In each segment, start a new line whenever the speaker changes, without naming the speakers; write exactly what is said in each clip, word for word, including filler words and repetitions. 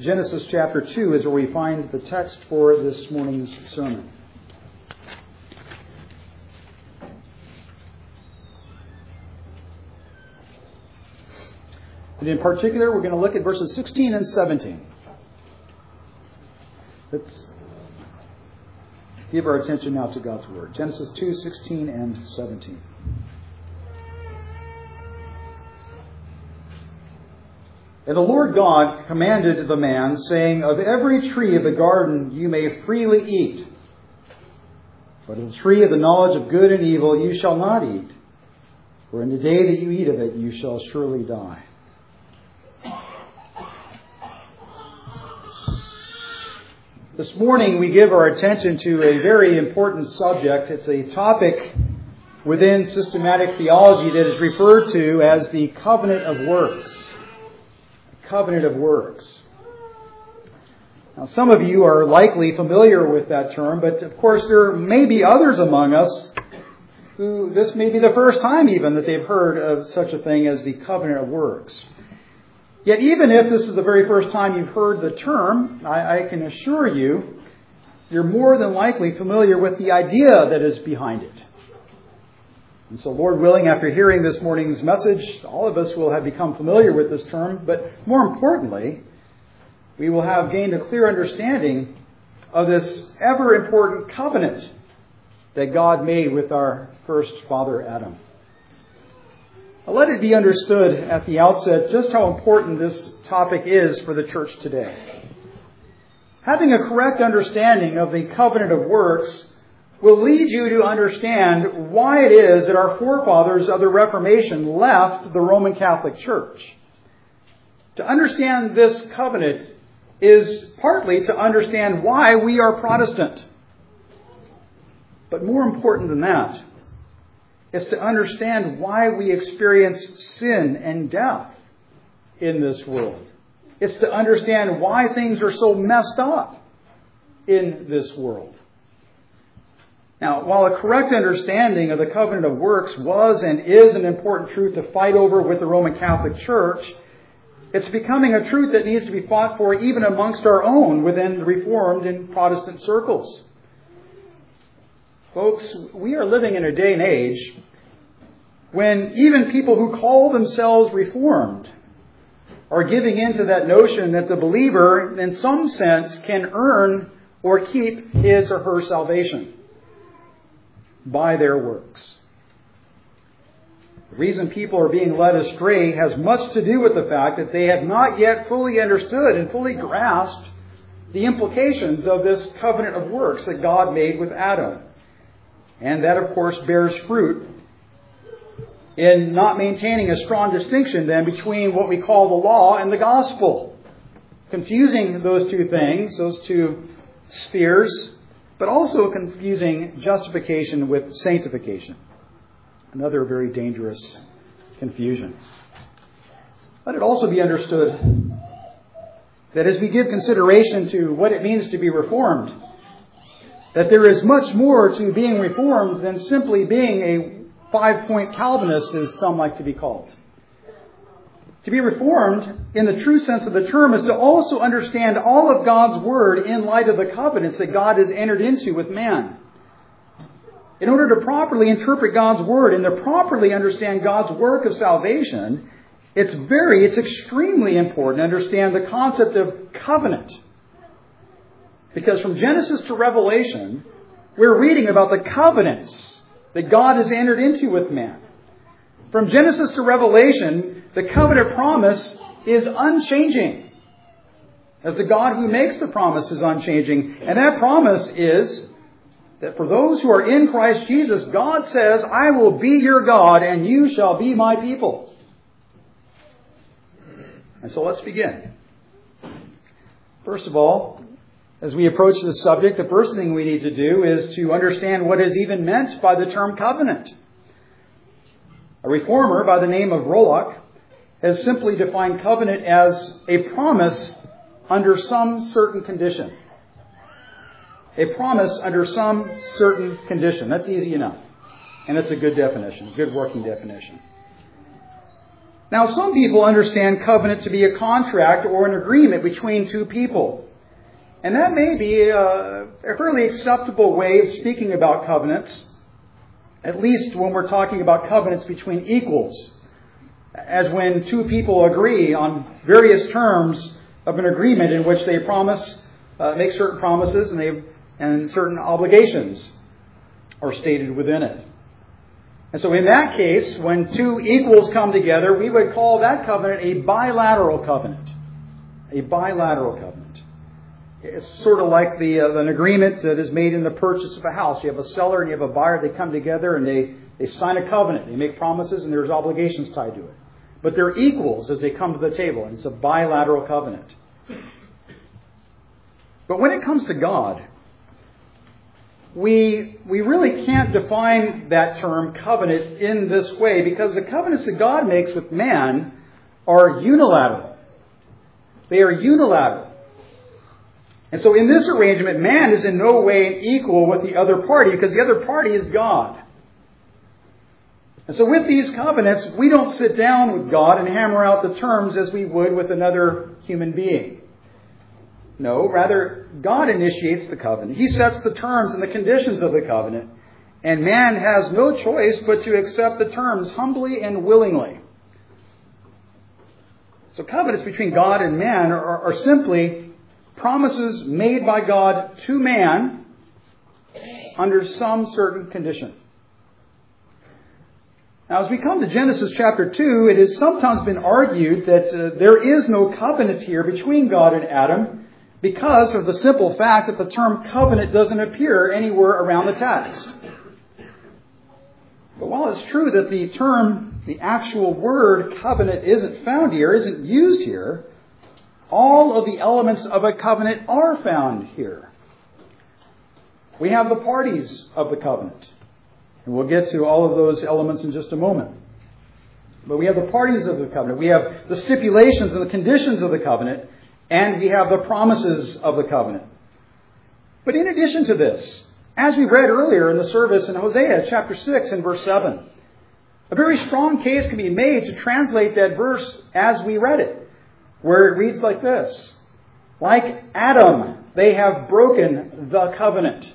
Genesis chapter two is where we find the text for this morning's sermon. And in particular, we're going to look at verses sixteen and seventeen. Let's give our attention now to God's Word. Genesis two, sixteen and seventeen. And the Lord God commanded the man, saying, Of every tree of the garden you may freely eat, but of the tree of the knowledge of good and evil you shall not eat, for in the day that you eat of it you shall surely die. This morning we give our attention to a very important subject. It's a topic within systematic theology that is referred to as the covenant of works. Covenant of works. Now, some of you are likely familiar with that term, but of course there may be others among us who this may be the first time even that they've heard of such a thing as the covenant of works. Yet even if this is the very first time you've heard the term, I, I can assure you, you're more than likely familiar with the idea that is behind it. And so, Lord willing, after hearing this morning's message, all of us will have become familiar with this term, but more importantly, we will have gained a clear understanding of this ever-important covenant that God made with our first father, Adam. Now, let it be understood at the outset just how important this topic is for the church today. Having a correct understanding of the covenant of works will lead you to understand why it is that our forefathers of the Reformation left the Roman Catholic Church. To understand this covenant is partly to understand why we are Protestant. But more important than that is to understand why we experience sin and death in this world. It's to understand why things are so messed up in this world. Now, while a correct understanding of the covenant of works was and is an important truth to fight over with the Roman Catholic Church, it's becoming a truth that needs to be fought for even amongst our own within the Reformed and Protestant circles. Folks, we are living in a day and age when even people who call themselves Reformed are giving into that notion that the believer, in some sense, can earn or keep his or her salvation by their works. The reason people are being led astray has much to do with the fact that they have not yet fully understood and fully grasped the implications of this covenant of works that God made with Adam. And that, of course, bears fruit in not maintaining a strong distinction then between what we call the law and the gospel. Confusing those two things, those two spheres, but also confusing justification with sanctification. Another very dangerous confusion. Let it also be understood that as we give consideration to what it means to be reformed, that there is much more to being reformed than simply being a five-point Calvinist, as some like to be called. To be reformed, in the true sense of the term, is to also understand all of God's Word in light of the covenants that God has entered into with man. In order to properly interpret God's Word and to properly understand God's work of salvation, it's very, it's extremely important to understand the concept of covenant. Because from Genesis to Revelation, we're reading about the covenants that God has entered into with man. From Genesis to Revelation, the covenant promise is unchanging, as the God who makes the promise is unchanging. And that promise is that for those who are in Christ Jesus, God says, I will be your God and you shall be my people. And so let's begin. First of all, as we approach this subject, the first thing we need to do is to understand what is even meant by the term covenant. A reformer by the name of Rollock has simply defined covenant as a promise under some certain condition. A promise under some certain condition. That's easy enough. And it's a good definition, a good working definition. Now, some people understand covenant to be a contract or an agreement between two people. And that may be a, a fairly acceptable way of speaking about covenants, at least when we're talking about covenants between equals, as when two people agree on various terms of an agreement in which they promise, uh, make certain promises and, they, and certain obligations are stated within it. And so in that case, when two equals come together, we would call that covenant a bilateral covenant. A bilateral covenant. It's sort of like the uh, an agreement that is made in the purchase of a house. You have a seller and you have a buyer. They come together and they, they sign a covenant. They make promises and there's obligations tied to it. But they're equals as they come to the table. And it's a bilateral covenant. But when it comes to God, We we really can't define that term covenant in this way, because the covenants that God makes with man are unilateral. They are unilateral. And so in this arrangement, man is in no way equal with the other party, because the other party is God. And so with these covenants, we don't sit down with God and hammer out the terms as we would with another human being. No, rather, God initiates the covenant. He sets the terms and the conditions of the covenant. And man has no choice but to accept the terms humbly and willingly. So covenants between God and man are, are simply promises made by God to man under some certain condition. Now, as we come to Genesis chapter two, it has sometimes been argued that uh, there is no covenant here between God and Adam, because of the simple fact that the term covenant doesn't appear anywhere around the text. But while it's true that the term, the actual word covenant isn't found here, isn't used here, all of the elements of a covenant are found here. We have the parties of the covenant. And we'll get to all of those elements in just a moment. But we have the parties of the covenant. We have the stipulations and the conditions of the covenant. And we have the promises of the covenant. But in addition to this, as we read earlier in the service in Hosea chapter six and verse seven, a very strong case can be made to translate that verse as we read it, where it reads like this: like Adam, they have broken the covenant.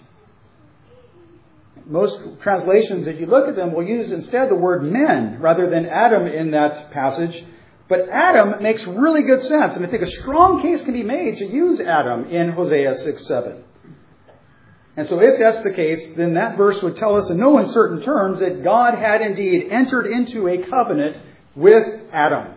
Most translations, if you look at them, will use instead the word men rather than Adam in that passage. But Adam makes really good sense, and I think a strong case can be made to use Adam in Hosea six seven. And so if that's the case, then that verse would tell us in no uncertain terms that God had indeed entered into a covenant with Adam.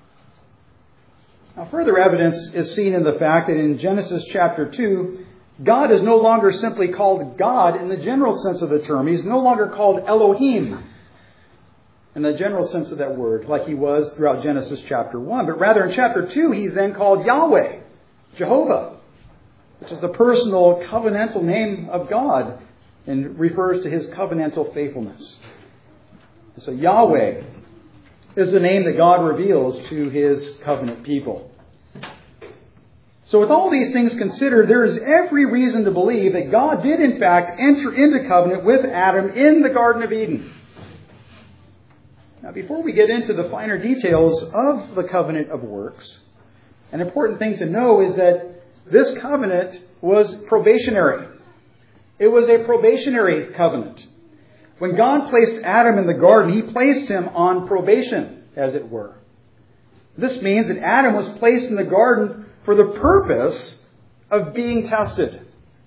Now, further evidence is seen in the fact that in Genesis chapter two, God is no longer simply called God in the general sense of the term. He's no longer called Elohim in the general sense of that word, like he was throughout Genesis chapter one. But rather in chapter two, he's then called Yahweh, Jehovah, which is the personal covenantal name of God and refers to his covenantal faithfulness. And so Yahweh is the name that God reveals to his covenant people. So with all these things considered, there is every reason to believe that God did in fact enter into covenant with Adam in the Garden of Eden. Now, before we get into the finer details of the covenant of works, an important thing to know is that this covenant was probationary. It was a probationary covenant. When God placed Adam in the garden, he placed him on probation, as it were. This means that Adam was placed in the garden for the purpose of being tested.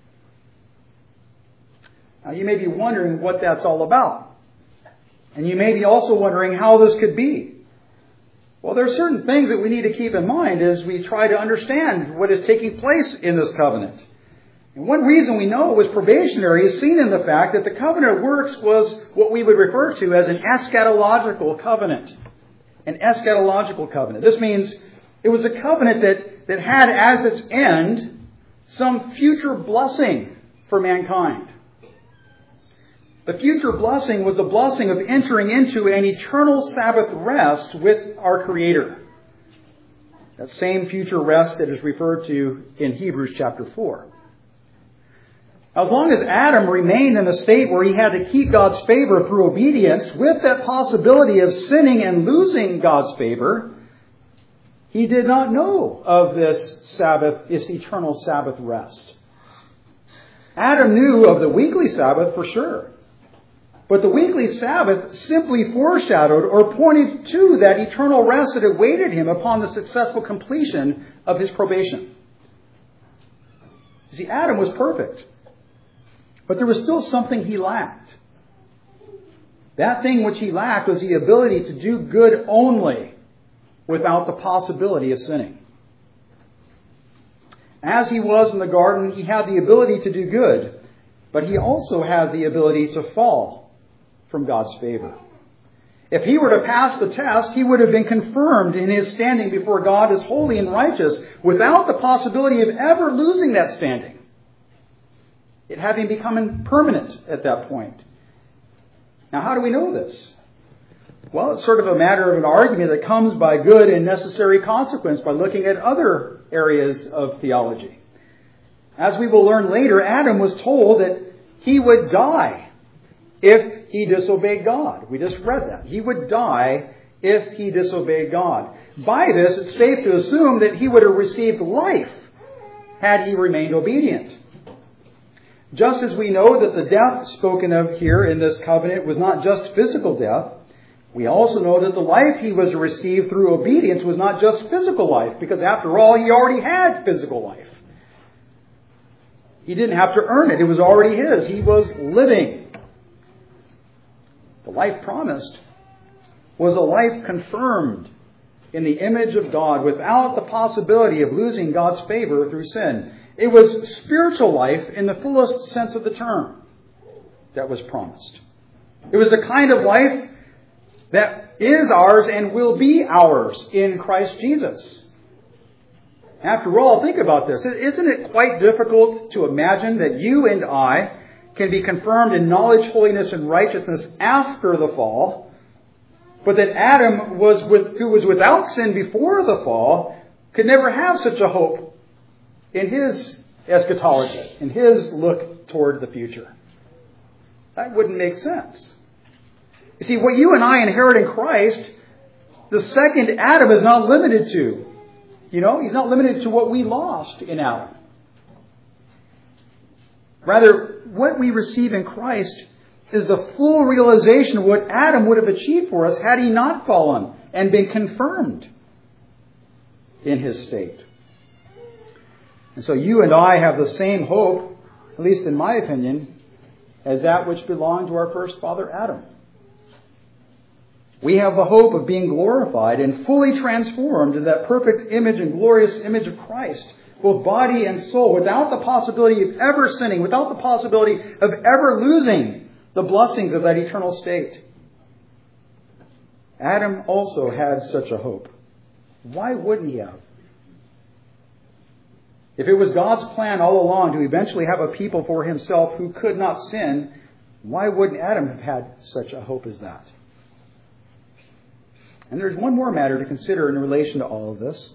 Now, you may be wondering what that's all about. And you may be also wondering how this could be. Well, there are certain things that we need to keep in mind as we try to understand what is taking place in this covenant. And one reason we know it was probationary is seen in the fact that the covenant of works was what we would refer to as an eschatological covenant. An eschatological covenant. This means it was a covenant that, that had as its end some future blessing for mankind. The future blessing was the blessing of entering into an eternal Sabbath rest with our Creator. That same future rest that is referred to in Hebrews chapter four. As long as Adam remained in a state where he had to keep God's favor through obedience, with that possibility of sinning and losing God's favor, he did not know of this Sabbath, this eternal Sabbath rest. Adam knew of the weekly Sabbath for sure. But the weekly Sabbath simply foreshadowed or pointed to that eternal rest that awaited him upon the successful completion of his probation. You see, Adam was perfect. But there was still something he lacked. That thing which he lacked was the ability to do good only without the possibility of sinning. As he was in the garden, he had the ability to do good, but he also had the ability to fall from God's favor. If he were to pass the test, he would have been confirmed in his standing before God as holy and righteous without the possibility of ever losing that standing. It having become permanent at that point. Now, how do we know this? Well, it's sort of a matter of an argument that comes by good and necessary consequence by looking at other areas of theology. As we will learn later, Adam was told that he would die if he disobeyed God. We just read that. He would die if he disobeyed God. By this, it's safe to assume that he would have received life had he remained obedient. Just as we know that the death spoken of here in this covenant was not just physical death, we also know that the life he was to receive through obedience was not just physical life, because after all, he already had physical life. He didn't have to earn it. It was already his. He was living. The life promised was a life confirmed in the image of God without the possibility of losing God's favor through sin. It was spiritual life in the fullest sense of the term that was promised. It was the kind of life that is ours and will be ours in Christ Jesus. After all, think about this. Isn't it quite difficult to imagine that you and I can be confirmed in knowledge, holiness, and righteousness after the fall, but that Adam, was with, who was without sin before the fall, could never have such a hope in his eschatology, in his look toward the future? That wouldn't make sense. You see, what you and I inherit in Christ, the second Adam is not limited to. You know, he's not limited to what we lost in Adam. Rather, what we receive in Christ is the full realization of what Adam would have achieved for us had he not fallen and been confirmed in his state. And so you and I have the same hope, at least in my opinion, as that which belonged to our first father Adam. We have the hope of being glorified and fully transformed in that perfect image and glorious image of Christ, both body and soul, without the possibility of ever sinning, without the possibility of ever losing the blessings of that eternal state. Adam also had such a hope. Why wouldn't he have? If it was God's plan all along to eventually have a people for himself who could not sin, why wouldn't Adam have had such a hope as that? And there's one more matter to consider in relation to all of this.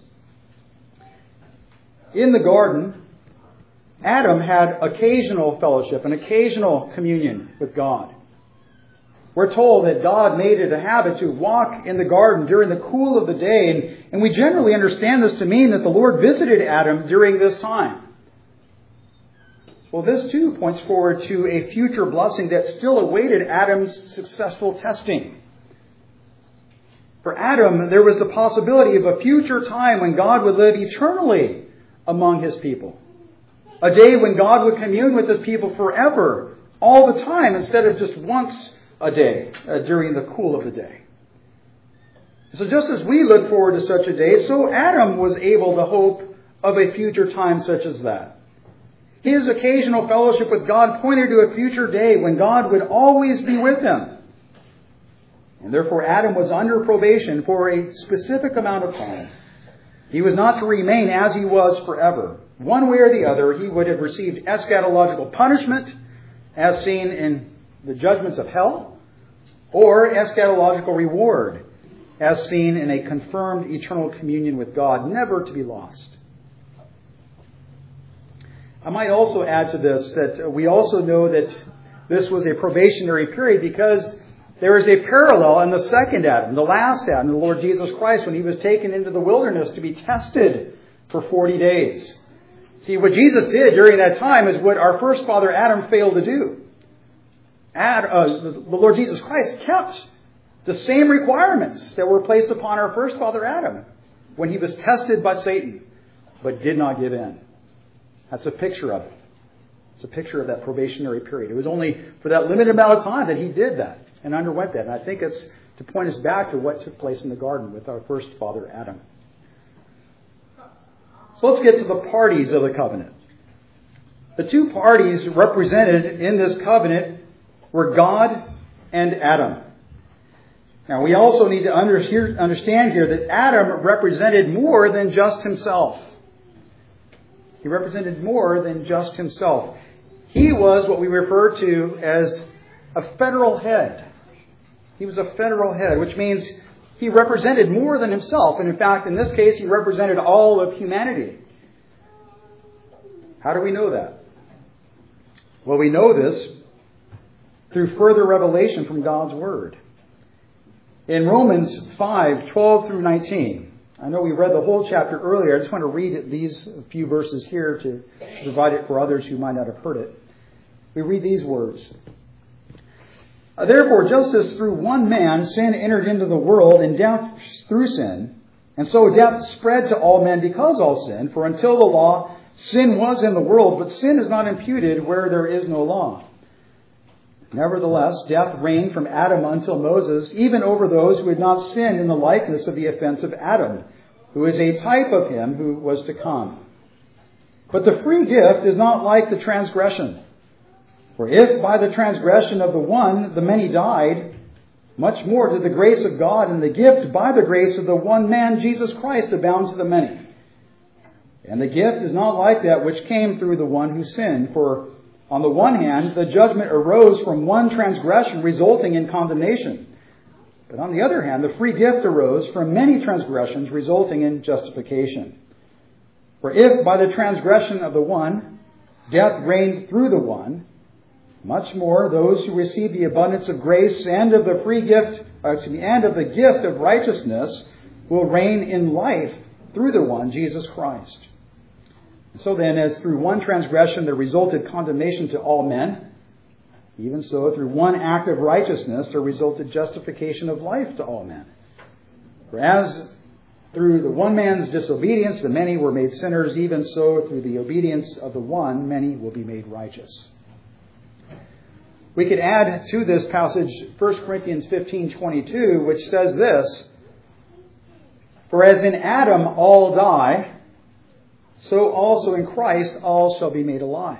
In the garden, Adam had occasional fellowship, an occasional communion with God. We're told that God made it a habit to walk in the garden during the cool of the day, and, and we generally understand this to mean that the Lord visited Adam during this time. Well, this too points forward to a future blessing that still awaited Adam's successful testing. For Adam, there was the possibility of a future time when God would live eternally among his people. A day when God would commune with his people forever, all the time, instead of just once a day uh, during the cool of the day. So just as we look forward to such a day, so Adam was able to hope of a future time such as that. His occasional fellowship with God pointed to a future day when God would always be with him. And therefore Adam was under probation for a specific amount of time. He was not to remain as he was forever. One way or the other, he would have received eschatological punishment, as seen in the judgments of hell, or eschatological reward, as seen in a confirmed eternal communion with God, never to be lost. I might also add to this that we also know that this was a probationary period because there is a parallel in the second Adam, the last Adam, the Lord Jesus Christ, when he was taken into the wilderness to be tested for forty days. See, what Jesus did during that time is what our first father Adam failed to do. Ad, uh, the Lord Jesus Christ kept the same requirements that were placed upon our first father Adam when he was tested by Satan, but did not give in. That's a picture of it. It's a picture of that probationary period. It was only for that limited amount of time that he did that and underwent that. And I think it's to point us back to what took place in the garden with our first father Adam. So let's get to the parties of the covenant. The two parties represented in this covenant were God and Adam. Now, we also need to understand here that Adam represented more than just himself. He represented more than just himself. He was what we refer to as a federal head. He was a federal head, which means he represented more than himself. And in fact, in this case, he represented all of humanity. How do we know that? Well, we know this through further revelation from God's Word. In Romans five, twelve through nineteen, I know we read the whole chapter earlier. I just want to read these few verses here to provide it for others who might not have heard it. We read these words. Therefore, just as through one man sin entered into the world, and death through sin, and so death spread to all men because all sinned. For until the law, sin was in the world, but sin is not imputed where there is no law. Nevertheless, death reigned from Adam until Moses, even over those who had not sinned in the likeness of the offense of Adam, who is a type of him who was to come. But the free gift is not like the transgression. For if by the transgression of the one the many died, much more did the grace of God and the gift by the grace of the one man, Jesus Christ, abound to the many. And the gift is not like that which came through the one who sinned. For on the one hand, the judgment arose from one transgression, resulting in condemnation. But on the other hand, the free gift arose from many transgressions, resulting in justification. For if by the transgression of the one, death reigned through the one, much more those who receive the abundance of grace and of the free gift, excuse me, and of the gift of righteousness will reign in life through the one, Jesus Christ. So then, as through one transgression there resulted condemnation to all men, even so through one act of righteousness there resulted justification of life to all men. For as through the one man's disobedience the many were made sinners, even so through the obedience of the one many will be made righteous. We could add to this passage First Corinthians fifteen twenty-two, which says this, For as in Adam all die, so also in Christ all shall be made alive.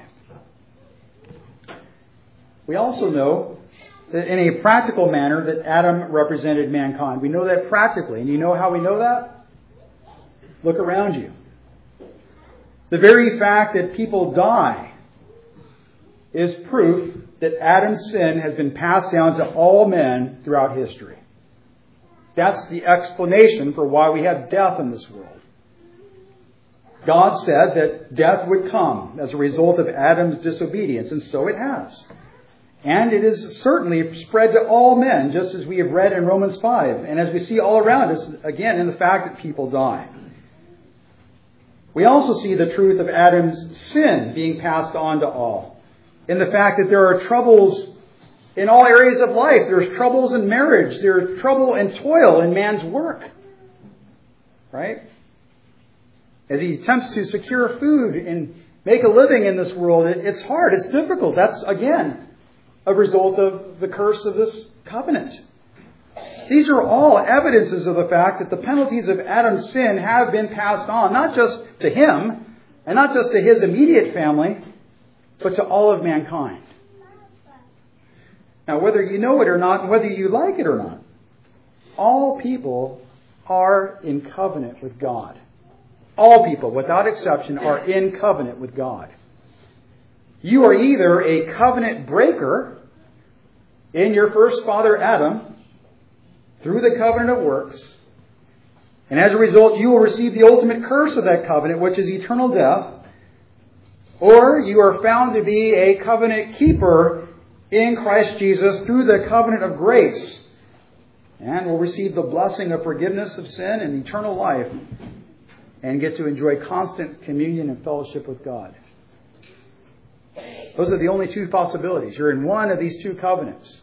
We also know that in a practical manner that Adam represented mankind. We know that practically. And you know how we know that? Look around you. The very fact that people die is proof that Adam's sin has been passed down to all men throughout history. That's the explanation for why we have death in this world. God said that death would come as a result of Adam's disobedience, and so it has. And it is certainly spread to all men, just as we have read in Romans five, and as we see all around us, again, in the fact that people die. We also see the truth of Adam's sin being passed on to all, in the fact that there are troubles in all areas of life. There's troubles in marriage. There's trouble and toil in man's work. Right? As he attempts to secure food and make a living in this world, it's hard. It's difficult. That's, again, a result of the curse of this covenant. These are all evidences of the fact that the penalties of Adam's sin have been passed on, not just to him and not just to his immediate family, but to all of mankind. Now, whether you know it or not, and whether you like it or not, all people are in covenant with God. All people, without exception, are in covenant with God. You are either a covenant breaker in your first father Adam through the covenant of works, and as a result you will receive the ultimate curse of that covenant, which is eternal death, or you are found to be a covenant keeper in Christ Jesus through the covenant of grace, and will receive the blessing of forgiveness of sin and eternal life, and get to enjoy constant communion and fellowship with God. Those are the only two possibilities. You're in one of these two covenants.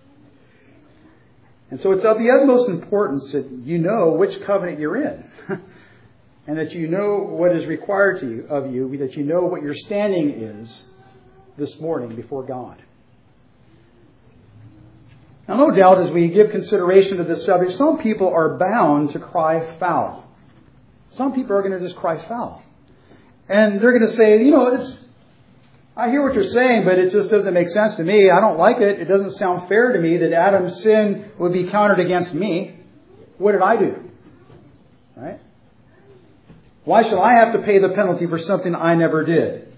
And so it's of the utmost importance that you know which covenant you're in. And that you know what is required to you, of you, that you know what your standing is this morning before God. Now, no doubt, as we give consideration to this subject, some people are bound to cry foul. Some people are going to just cry foul. And they're going to say, you know, it's, I hear what you're saying, but it just doesn't make sense to me. I don't like it. It doesn't sound fair to me that Adam's sin would be counted against me. What did I do? Right? Why should I have to pay the penalty for something I never did?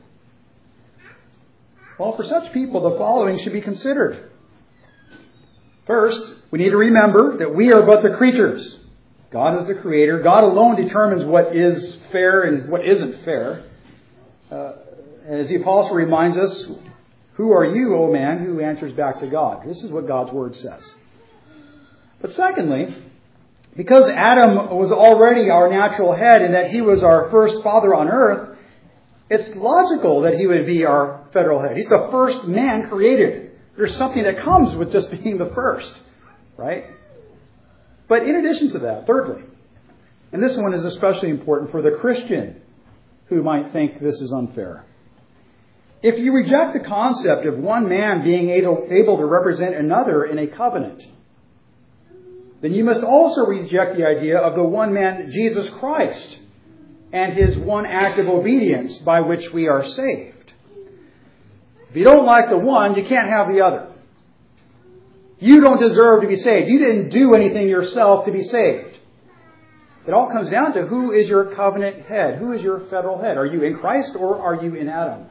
Well, for such people, the following should be considered. First, we need to remember that we are but the creatures. God is the creator. God alone determines what is fair and what isn't fair. Uh, as the apostle reminds us, who are you, O man, who answers back to God? This is what God's word says. But secondly, because Adam was already our natural head and that he was our first father on earth, it's logical that he would be our federal head. He's the first man created. There's something that comes with just being the first, right? But in addition to that, thirdly, and this one is especially important for the Christian who might think this is unfair. If you reject the concept of one man being able, able to represent another in a covenant, then you must also reject the idea of the one man, Jesus Christ, and his one act of obedience by which we are saved. If you don't like the one, you can't have the other. You don't deserve to be saved. You didn't do anything yourself to be saved. It all comes down to who is your covenant head? Who is your federal head? Are you in Christ or are you in Adam?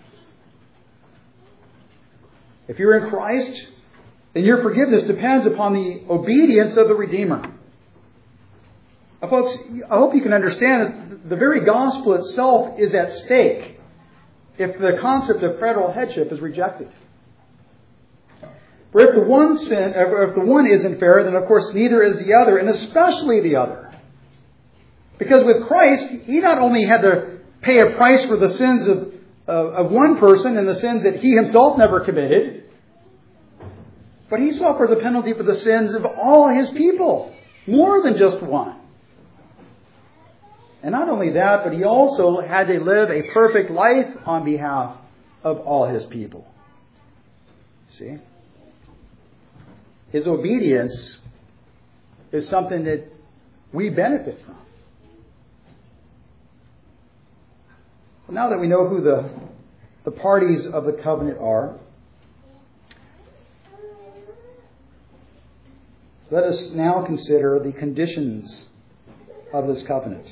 If you're in Christ, then your forgiveness depends upon the obedience of the Redeemer. Now, folks, I hope you can understand that the very gospel itself is at stake if the concept of federal headship is rejected. For if the one sin, if the one isn't fair, then of course neither is the other, and especially the other. Because with Christ, he not only had to pay a price for the sins of, of, of one person and the sins that he himself never committed, but he suffered the penalty for the sins of all his people, more than just one. And not only that, but he also had to live a perfect life on behalf of all his people. See? His obedience is something that we benefit from. Well, now that we know who the, the parties of the covenant are, let us now consider the conditions of this covenant.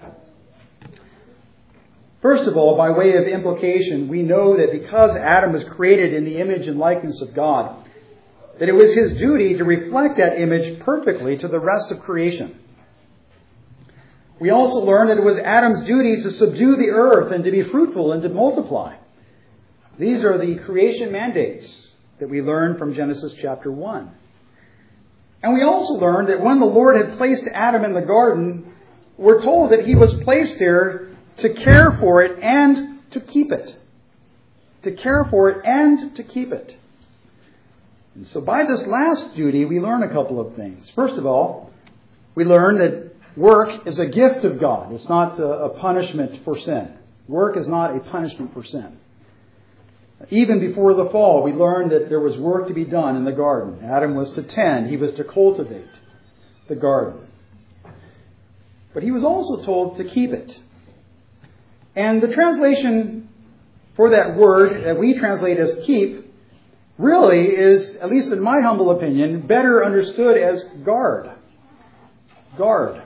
First of all, by way of implication, we know that because Adam was created in the image and likeness of God, that it was his duty to reflect that image perfectly to the rest of creation. We also learn that it was Adam's duty to subdue the earth and to be fruitful and to multiply. These are the creation mandates that we learn from Genesis chapter one. And we also learn that when the Lord had placed Adam in the garden, we're told that he was placed there to care for it and to keep it. To care for it and to keep it. And so by this last duty, we learn a couple of things. First of all, we learn that work is a gift of God. It's not a punishment for sin. Work is not a punishment for sin. Even before the fall, we learned that there was work to be done in the garden. Adam was to tend. He was to cultivate the garden. But he was also told to keep it. And the translation for that word that we translate as keep really is, at least in my humble opinion, better understood as guard. Guard.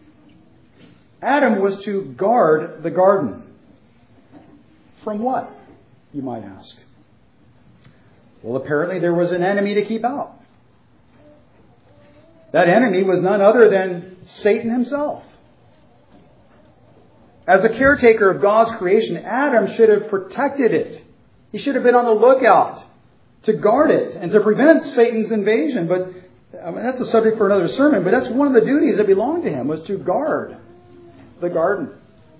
Adam was to guard the garden. From what, you might ask? Well, apparently there was an enemy to keep out. That enemy was none other than Satan himself. As a caretaker of God's creation, Adam should have protected it. He should have been on the lookout to guard it and to prevent Satan's invasion. But I mean, that's a subject for another sermon, but that's one of the duties that belonged to him, was to guard the garden.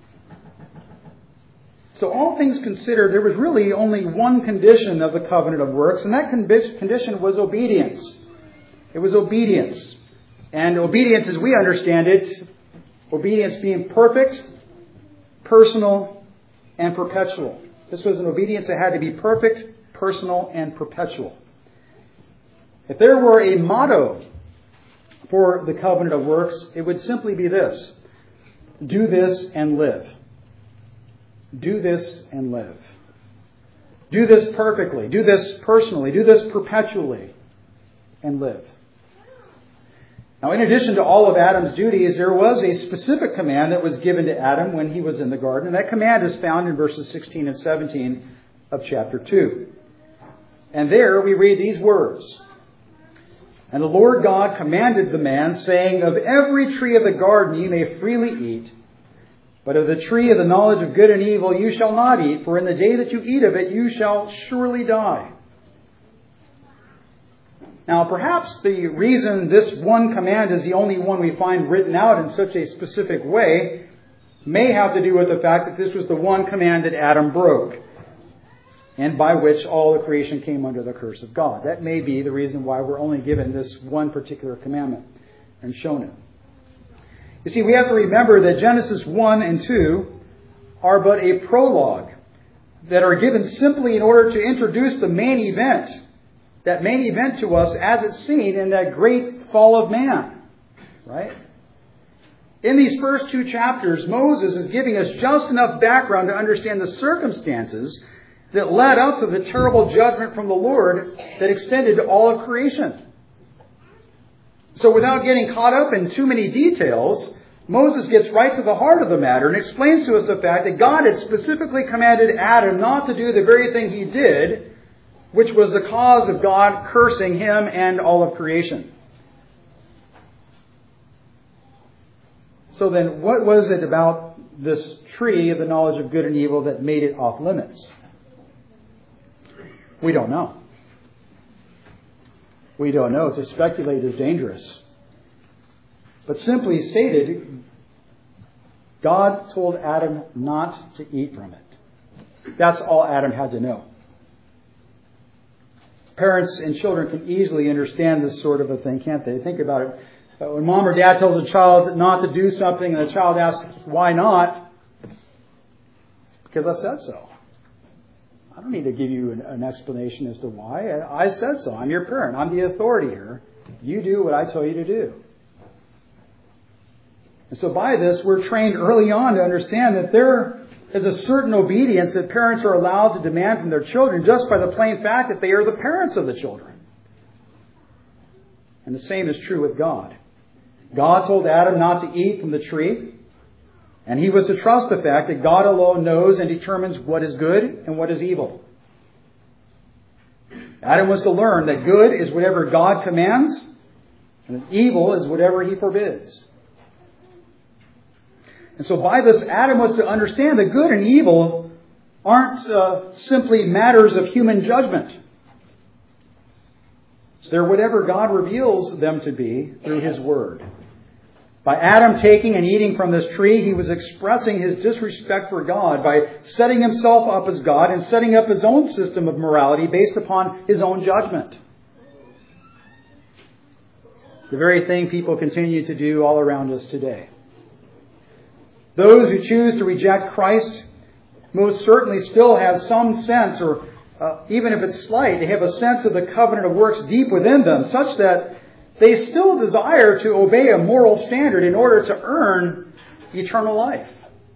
So all things considered, there was really only one condition of the covenant of works, and that condition was obedience. It was obedience. And obedience, as we understand it, obedience being perfect, personal, and perpetual. This was an obedience that had to be perfect, personal, and perpetual. If there were a motto for the covenant of works, it would simply be this: do this and live. Do this and live. Do this perfectly. Do this personally. Do this perpetually and live. Now, in addition to all of Adam's duties, there was a specific command that was given to Adam when he was in the garden. And that command is found in verses sixteen and seventeen of chapter two. And there we read these words. And the Lord God commanded the man, saying, of every tree of the garden you may freely eat, but of the tree of the knowledge of good and evil you shall not eat, for in the day that you eat of it you shall surely die. Now, perhaps the reason this one command is the only one we find written out in such a specific way may have to do with the fact that this was the one command that Adam broke, and by which all the creation came under the curse of God. That may be the reason why we're only given this one particular commandment and shown it. You see, we have to remember that Genesis one and two are but a prologue that are given simply in order to introduce the main event, that main event to us as it's seen in that great fall of man. Right? In these first two chapters, Moses is giving us just enough background to understand the circumstances that led up to the terrible judgment from the Lord that extended to all of creation. So without getting caught up in too many details, Moses gets right to the heart of the matter and explains to us the fact that God had specifically commanded Adam not to do the very thing he did, which was the cause of God cursing him and all of creation. So then, what was it about this tree of the knowledge of good and evil that made it off limits? We don't know. We don't know. To speculate is dangerous. But simply stated, God told Adam not to eat from it. That's all Adam had to know. Parents and children can easily understand this sort of a thing, can't they? Think about it. When mom or dad tells a child not to do something and the child asks, why not? It's because I said so. I don't need to give you an, an explanation as to why. I, I said so. I'm your parent. I'm the authority here. You do what I tell you to do. And so by this, we're trained early on to understand that there is a certain obedience that parents are allowed to demand from their children just by the plain fact that they are the parents of the children. And the same is true with God. God told Adam not to eat from the tree. And he was to trust the fact that God alone knows and determines what is good and what is evil. Adam was to learn that good is whatever God commands, and that evil is whatever he forbids. And so by this, Adam was to understand that good and evil aren't uh, simply matters of human judgment. They're whatever God reveals them to be through His Word. By Adam taking and eating from this tree, he was expressing his disrespect for God by setting himself up as God and setting up his own system of morality based upon his own judgment. The very thing people continue to do all around us today. Those who choose to reject Christ most certainly still have some sense, or uh, even if it's slight, they have a sense of the covenant of works deep within them, such that they still desire to obey a moral standard in order to earn eternal life.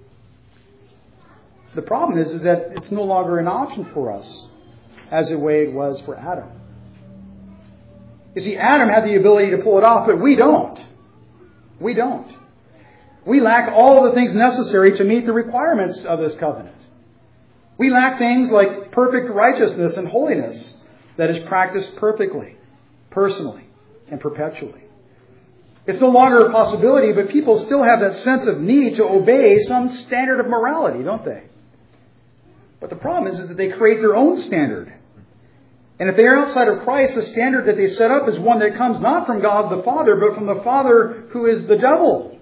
The problem is, is that it's no longer an option for us as the way it was for Adam. You see, Adam had the ability to pull it off, but we don't. We don't. We lack all the things necessary to meet the requirements of this covenant. We lack things like perfect righteousness and holiness that is practiced perfectly, personally, and perpetually. It's no longer a possibility, but people still have that sense of need to obey some standard of morality, don't they? But the problem is, is that they create their own standard. And if they are outside of Christ, the standard that they set up is one that comes not from God the Father, but from the Father who is the devil.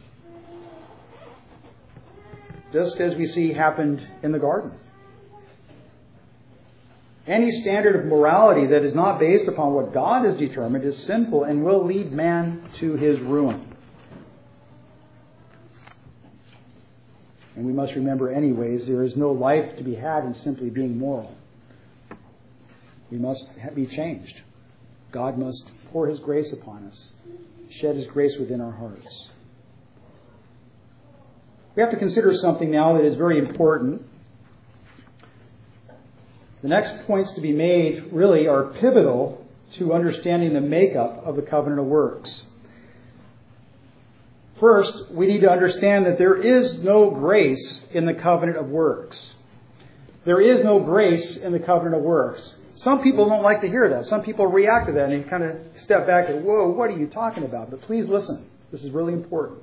Just as we see happened in the garden. Any standard of morality that is not based upon what God has determined is sinful and will lead man to his ruin. And we must remember anyways, there is no life to be had in simply being moral. We must be changed. God must pour His grace upon us, shed His grace within our hearts. We have to consider something now that is very important. The next points to be made really are pivotal to understanding the makeup of the covenant of works. First, we need to understand that there is no grace in the covenant of works. There is no grace in the covenant of works. Some people don't like to hear that. Some people react to that and they kind of step back and, whoa, what are you talking about? But please listen. This is really important.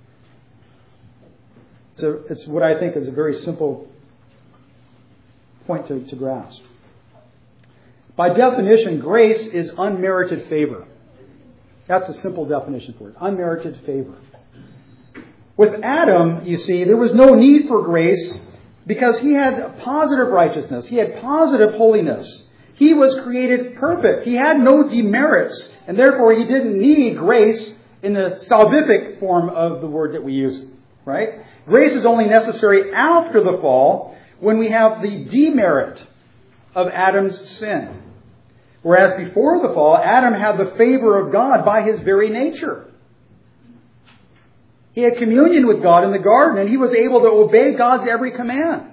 So it's what I think is a very simple point to, to grasp. By definition, grace is unmerited favor. That's a simple definition for it. Unmerited favor. With Adam, you see, there was no need for grace because he had positive righteousness. He had positive holiness. He was created perfect. He had no demerits, and therefore he didn't need grace in the salvific form of the word that we use, right? Grace is only necessary after the fall when we have the demerit of Adam's sin. Whereas before the fall, Adam had the favor of God by his very nature. He had communion with God in the garden, and he was able to obey God's every command.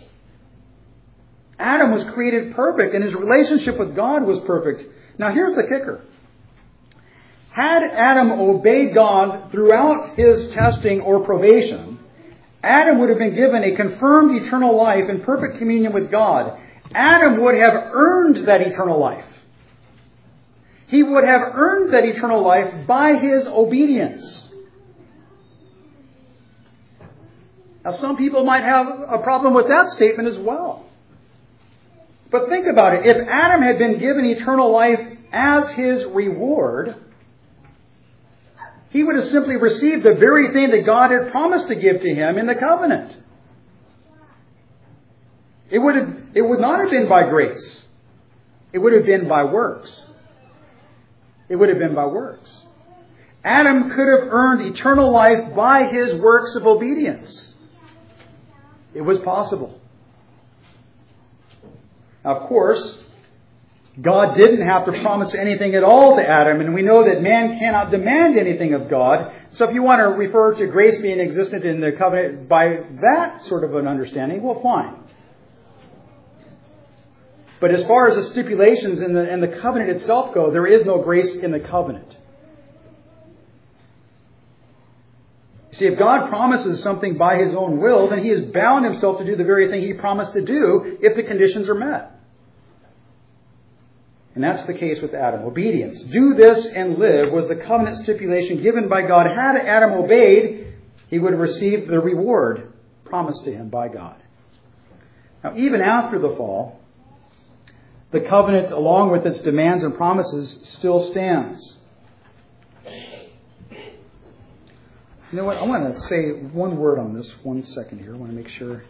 Adam was created perfect, and his relationship with God was perfect. Now here's the kicker. Had Adam obeyed God throughout his testing or probation, Adam would have been given a confirmed eternal life in perfect communion with God. Adam would have earned that eternal life. He would have earned that eternal life by his obedience. Now, some people might have a problem with that statement as well. But think about it. If Adam had been given eternal life as his reward, he would have simply received the very thing that God had promised to give to him in the covenant. It would have, it would not have been by grace. It would have been by works. It would have been by works. Adam could have earned eternal life by his works of obedience. It was possible. Of course, God didn't have to promise anything at all to Adam, and we know that man cannot demand anything of God. So if you want to refer to grace being existent in the covenant by that sort of an understanding, well, fine. But as far as the stipulations in the, in the covenant itself go, there is no grace in the covenant. See, if God promises something by His own will, then He has bound Himself to do the very thing He promised to do if the conditions are met. And that's the case with Adam. Obedience. Do this and live was the covenant stipulation given by God. Had Adam obeyed, he would have received the reward promised to him by God. Now, even after the fall, the covenant, along with its demands and promises, still stands. You know what? I want to say one word on this one second here. I want to make sure.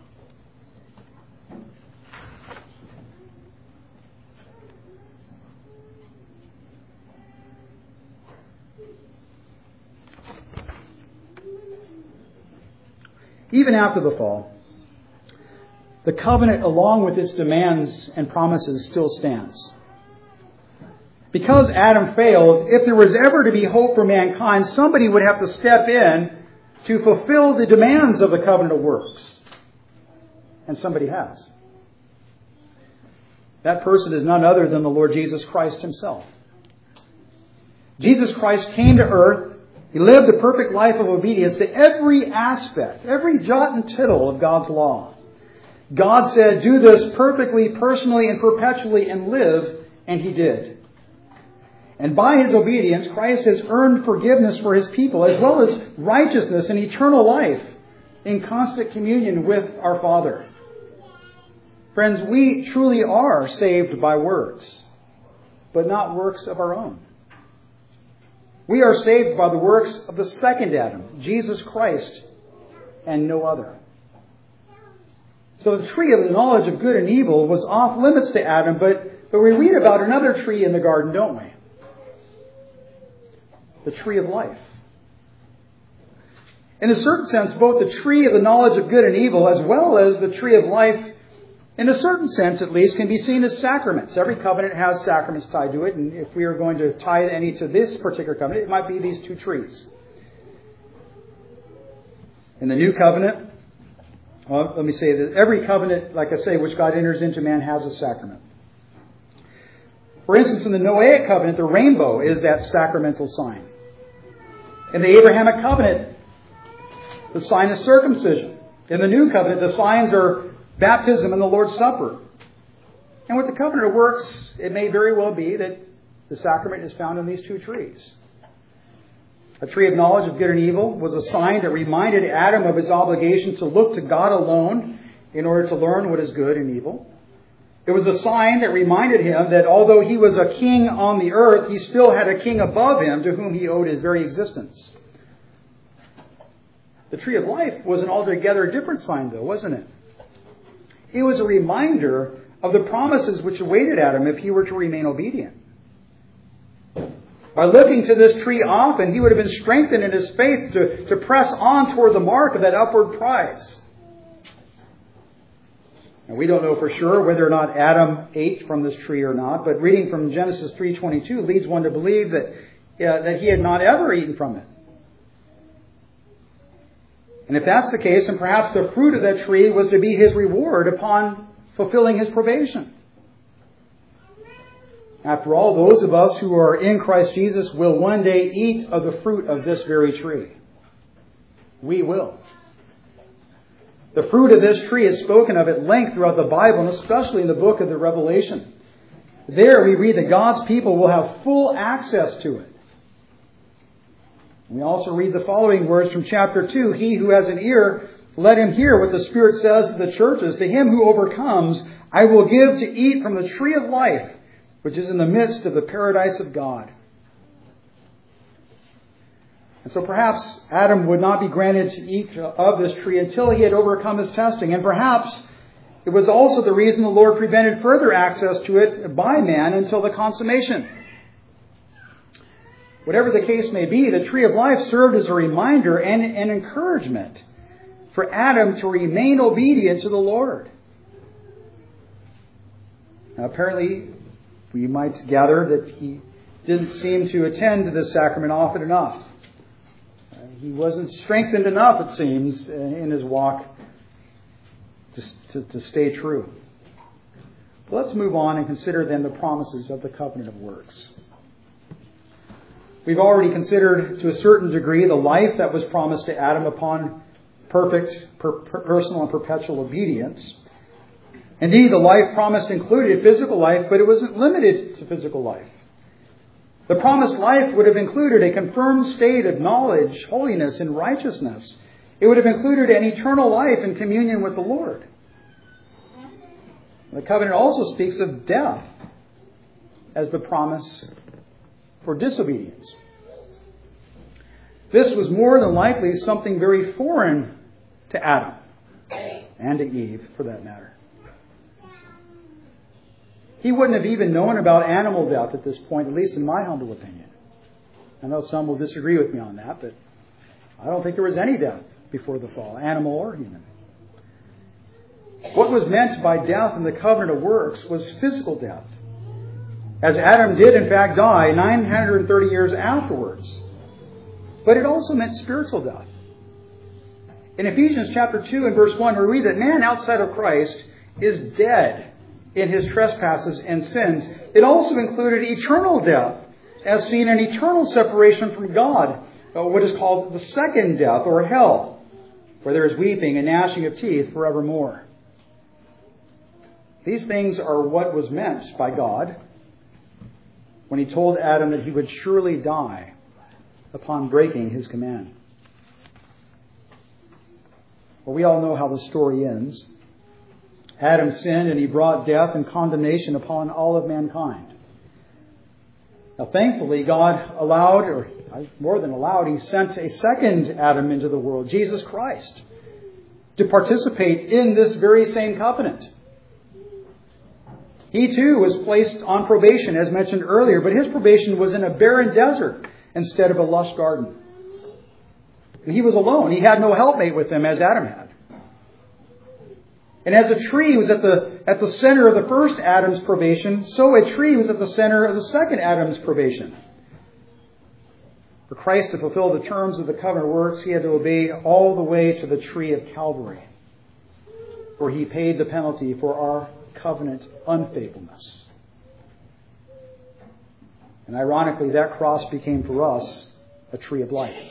Even after the fall, the covenant, along with its demands and promises, still stands. Because Adam failed, if there was ever to be hope for mankind, somebody would have to step in to fulfill the demands of the covenant of works. And somebody has. That person is none other than the Lord Jesus Christ Himself. Jesus Christ came to earth. He lived a perfect life of obedience to every aspect, every jot and tittle of God's law. God said, do this perfectly, personally, and perpetually, and live, and He did. And by his obedience, Christ has earned forgiveness for his people, as well as righteousness and eternal life in constant communion with our Father. Friends, we truly are saved by works, but not works of our own. We are saved by the works of the second Adam, Jesus Christ, and no other. So the tree of the knowledge of good and evil was off limits to Adam, but, but we read about another tree in the garden, don't we? The tree of life. In a certain sense, both the tree of the knowledge of good and evil, as well as the tree of life, in a certain sense at least, can be seen as sacraments. Every covenant has sacraments tied to it, and if we are going to tie any to this particular covenant, it might be these two trees. In the new covenant, well, let me say that every covenant, like I say, which God enters into man has a sacrament. For instance, in the Noahic covenant, the rainbow is that sacramental sign. In the Abrahamic covenant, the sign is circumcision. In the new covenant, the signs are baptism and the Lord's Supper. And with the covenant of works, it may very well be that the sacrament is found in these two trees. A tree of knowledge of good and evil was a sign that reminded Adam of his obligation to look to God alone in order to learn what is good and evil. It was a sign that reminded him that although he was a king on the earth, he still had a king above him to whom he owed his very existence. The tree of life was an altogether different sign, though, wasn't it? It was a reminder of the promises which awaited Adam if he were to remain obedient. By looking to this tree often, he would have been strengthened in his faith to, to press on toward the mark of that upward prize. And we don't know for sure whether or not Adam ate from this tree or not, but reading from Genesis three twenty-two leads one to believe that, uh, that he had not ever eaten from it. And if that's the case, then perhaps the fruit of that tree was to be his reward upon fulfilling his probation. After all, those of us who are in Christ Jesus will one day eat of the fruit of this very tree. We will. The fruit of this tree is spoken of at length throughout the Bible, and especially in the book of the Revelation. There we read that God's people will have full access to it. We also read the following words from chapter two. He who has an ear, let him hear what the Spirit says to the churches. To him who overcomes, I will give to eat from the tree of life, which is in the midst of the paradise of God. And so perhaps Adam would not be granted to eat of this tree until he had overcome his testing. And perhaps it was also the reason the Lord prevented further access to it by man until the consummation. Whatever the case may be, the tree of life served as a reminder and an encouragement for Adam to remain obedient to the Lord. Now, apparently, we might gather that he didn't seem to attend to this sacrament often enough. Uh, he wasn't strengthened enough, it seems, in his walk to, to, to stay true. Well, let's move on and consider then the promises of the covenant of works. We've already considered to a certain degree the life that was promised to Adam upon perfect, per, per, personal and perpetual obedience. Indeed, the life promised included physical life, but it wasn't limited to physical life. The promised life would have included a confirmed state of knowledge, holiness, and righteousness. It would have included an eternal life in communion with the Lord. The covenant also speaks of death as the promise for disobedience. This was more than likely something very foreign to Adam and to Eve, for that matter. He wouldn't have even known about animal death at this point, at least in my humble opinion. I know some will disagree with me on that, but I don't think there was any death before the fall, animal or human. What was meant by death in the covenant of works was physical death, as Adam did in fact die nine hundred thirty years afterwards. But it also meant spiritual death. In Ephesians chapter two and verse one, we read that man outside of Christ is dead in his trespasses and sins. It also included eternal death, as seen in eternal separation from God, what is called the second death, or hell, where there is weeping and gnashing of teeth forevermore. These things are what was meant by God when he told Adam that he would surely die upon breaking his command. Well, we all know how the story ends. Adam sinned and he brought death and condemnation upon all of mankind. Now, thankfully, God allowed, or more than allowed, He sent a second Adam into the world, Jesus Christ, to participate in this very same covenant. He too was placed on probation, as mentioned earlier, but his probation was in a barren desert instead of a lush garden. He was alone. He had no helpmate with him, as Adam had. And as a tree was at the at the center of the first Adam's probation, so a tree was at the center of the second Adam's probation. For Christ to fulfill the terms of the covenant works, He had to obey all the way to the tree of Calvary, where He paid the penalty for our covenant unfaithfulness. And ironically, that cross became for us a tree of life.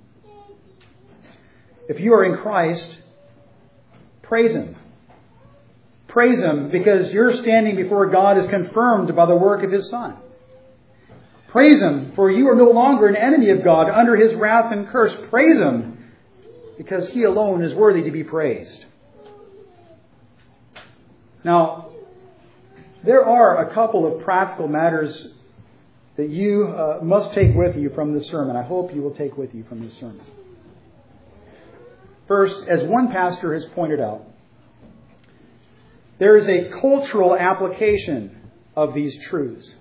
If you are in Christ, praise Him. Praise Him because your standing before God is confirmed by the work of His Son. Praise Him for you are no longer an enemy of God under His wrath and curse. Praise Him because He alone is worthy to be praised. Now, there are a couple of practical matters that you uh, must take with you from this sermon. I hope you will take with you from this sermon. First, as one pastor has pointed out, there is a cultural application of these truths.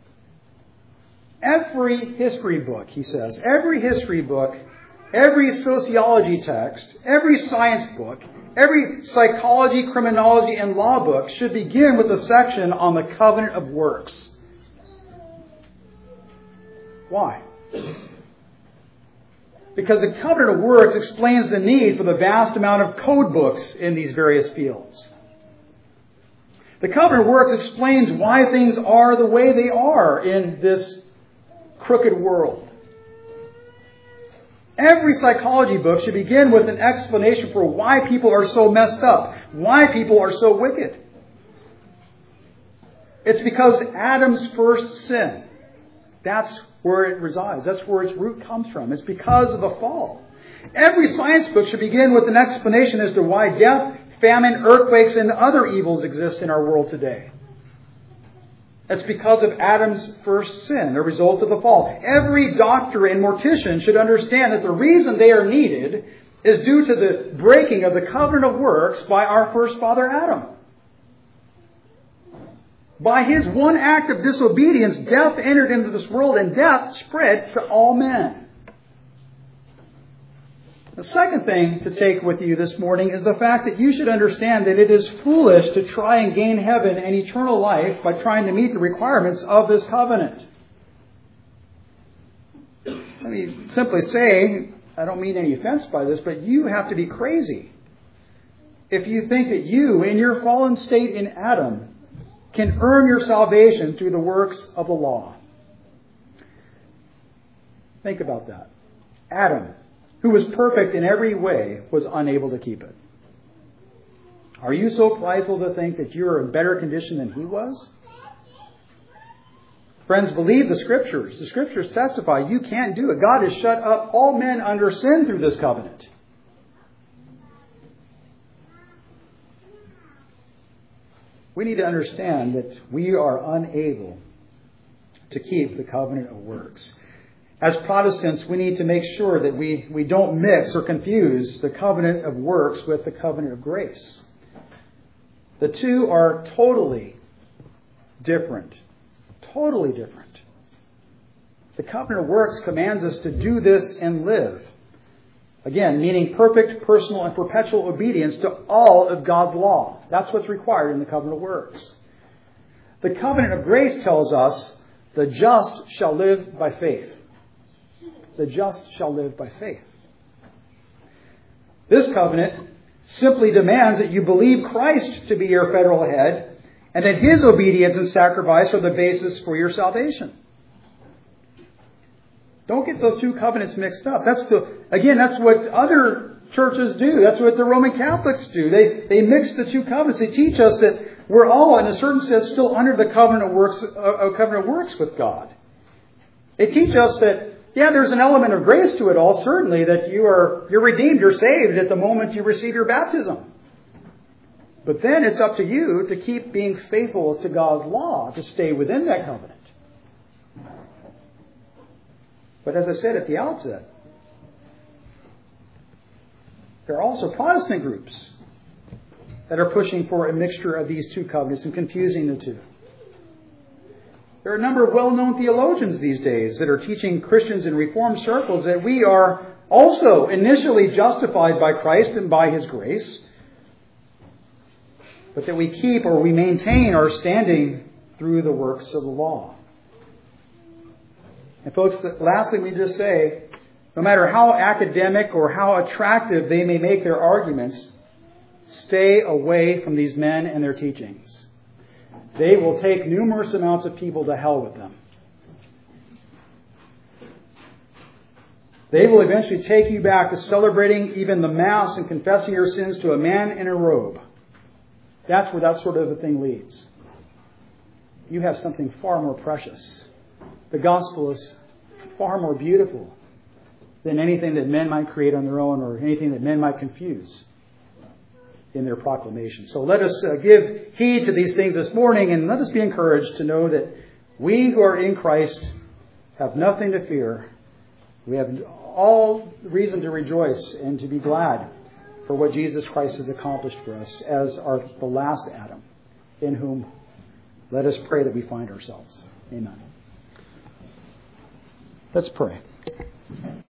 Every history book, he says, every history book, every sociology text, every science book, every psychology, criminology, and law book should begin with a section on the covenant of works. Why? Because the covenant of works explains the need for the vast amount of code books in these various fields. The covenant of works explains why things are the way they are in this crooked world. Every psychology book should begin with an explanation for why people are so messed up, why people are so wicked. It's because Adam's first sin. That's where it resides. That's where its root comes from. It's because of the fall. Every science book should begin with an explanation as to why death, famine, earthquakes, and other evils exist in our world today. That's because of Adam's first sin, the result of the fall. Every doctor and mortician should understand that the reason they are needed is due to the breaking of the covenant of works by our first father Adam. By his one act of disobedience, death entered into this world and death spread to all men. The second thing to take with you this morning is the fact that you should understand that it is foolish to try and gain heaven and eternal life by trying to meet the requirements of this covenant. Let me simply say, I don't mean any offense by this, but you have to be crazy if you think that you, in your fallen state in Adam, can earn your salvation through the works of the law. Think about that. Adam, who was perfect in every way, was unable to keep it. Are you so prideful to think that you're in better condition than he was? Friends, believe the Scriptures. The Scriptures testify you can't do it. God has shut up all men under sin through this covenant. We need to understand that we are unable to keep the covenant of works. As Protestants, we need to make sure that we, we don't mix or confuse the covenant of works with the covenant of grace. The two are totally different. Totally different. The covenant of works commands us to do this and live. Again, meaning perfect, personal, and perpetual obedience to all of God's law. That's what's required in the covenant of works. The covenant of grace tells us the just shall live by faith. The just shall live by faith. This covenant simply demands that you believe Christ to be your federal head and that His obedience and sacrifice are the basis for your salvation. Don't get those two covenants mixed up. That's the, again, that's what other churches do. That's what the Roman Catholics do. They, they mix the two covenants. They teach us that we're all, in a certain sense, still under the covenant of works, uh, covenant of works with God. They teach us that, yeah, there's an element of grace to it all, certainly, that you are, you're redeemed, you're saved at the moment you receive your baptism. But then it's up to you to keep being faithful to God's law, to stay within that covenant. But as I said at the outset, there are also Protestant groups that are pushing for a mixture of these two covenants and confusing the two. There are a number of well-known theologians these days that are teaching Christians in Reformed circles that we are also initially justified by Christ and by His grace, but that we keep or we maintain our standing through the works of the law. And folks, lastly, we just say, no matter how academic or how attractive they may make their arguments, stay away from these men and their teachings. They will take numerous amounts of people to hell with them. They will eventually take you back to celebrating even the Mass and confessing your sins to a man in a robe. That's where that sort of a thing leads. You have something far more precious. The gospel is far more beautiful than anything that men might create on their own or anything that men might confuse in their proclamation. So let us uh, give heed to these things this morning, and let us be encouraged to know that we who are in Christ have nothing to fear. We have all reason to rejoice and to be glad for what Jesus Christ has accomplished for us as our the last Adam, in whom let us pray that we find ourselves. Amen. Let's pray.